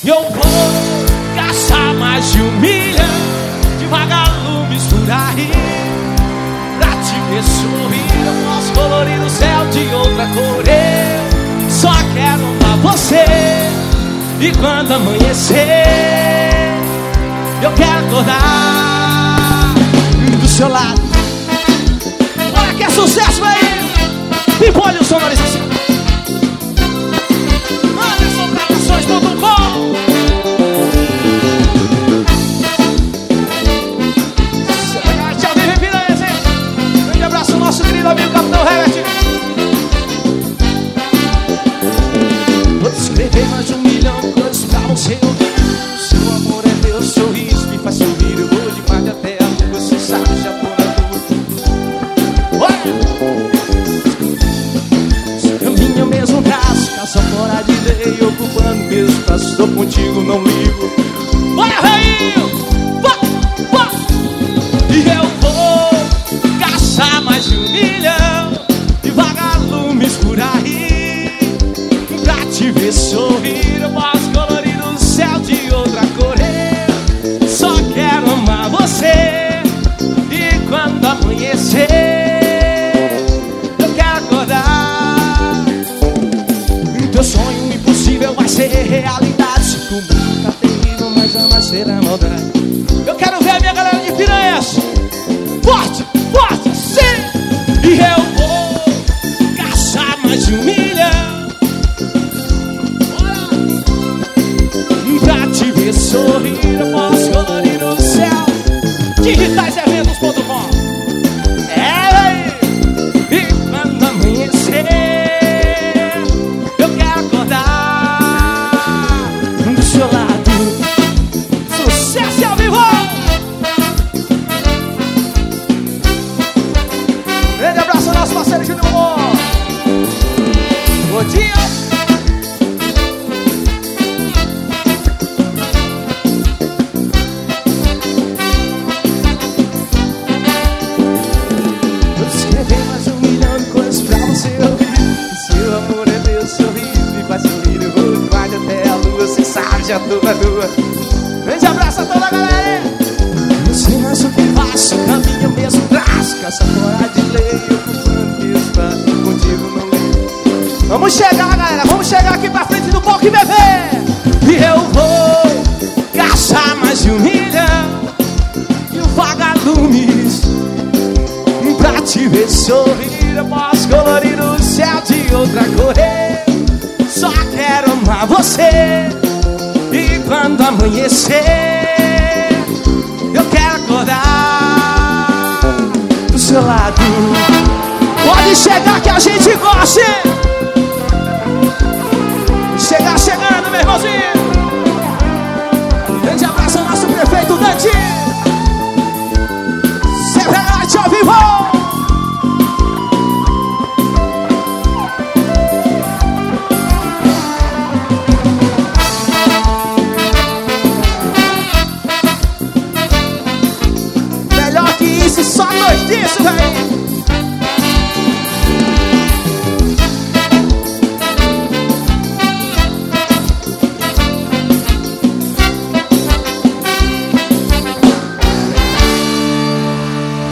Eu vou gastar mais de 1 milhão de vagalumes por aí pra te ver sorrir. Eu posso colorir o céu de outra cor. Eu só quero amar você. E quando amanhecer, eu quero acordar do seu lado. Olha que é sucesso aí. E põe o som na licença. AndersonProduções.com. Tchau, vive Piranhas, hein? Grande abraço ao nosso querido amigo Capitão Herbert. Vou te escrever mais de 1 milhão de coisas pra você ouvir. Seu amor é meu sorriso, me faz sorrir. Eu vou de Marte até a lua, você sabe, já tô na lua. Caminho mesmo braço, caça fora de lei, ocupando mesmo espaço. Estou contigo, não ligo. Bora, rainho! E eu vou gastar mais de 1 milhão de vagalumes por aí pra te ver sorrir. Eu posso colorir o céu de outra cor. Eu só quero amar você. E quando amanhecer, eu quero acordar. Teu sonho impossível vai ser realidade. Se o mundo tá terrível, mas ama ser a maldade. Eu quero ver a minha galera de Piranhas. Forte, forte, sim! E eu vou gastar mais de 1 milhão pra te ver sorrir. Eu posso colorir o céu. DigitalsEventos.com. É, e quando amanhecer, eu quero acordar do seu lado. Sucesso ao vivo! Grande abraço ao nosso parceiro Júnior Amor. Bom dia! Vou escrever mais de 1 milhão de coisas pra você ouvir. Seu amor é meu sorriso, me faz sorrir. Eu vou de Marte até a lua, cê sabe, já tô na rua. Grande abraço a toda a galera. Eu sei mais o que faço, caminho mesmo traço. Caça fora de lei, ocupando meu espaço. Contigo não leio. Vamos chegar, galera, vamos chegar aqui pra frente do palco e beber. E eu vou gastar mais de 1 milhão de vagalumes pra te ver sorrir. Eu posso colorir o céu de outra cor. Eu só quero amar você. E quando amanhecer, eu quero acordar do seu lado. Pode chegar que a gente goste.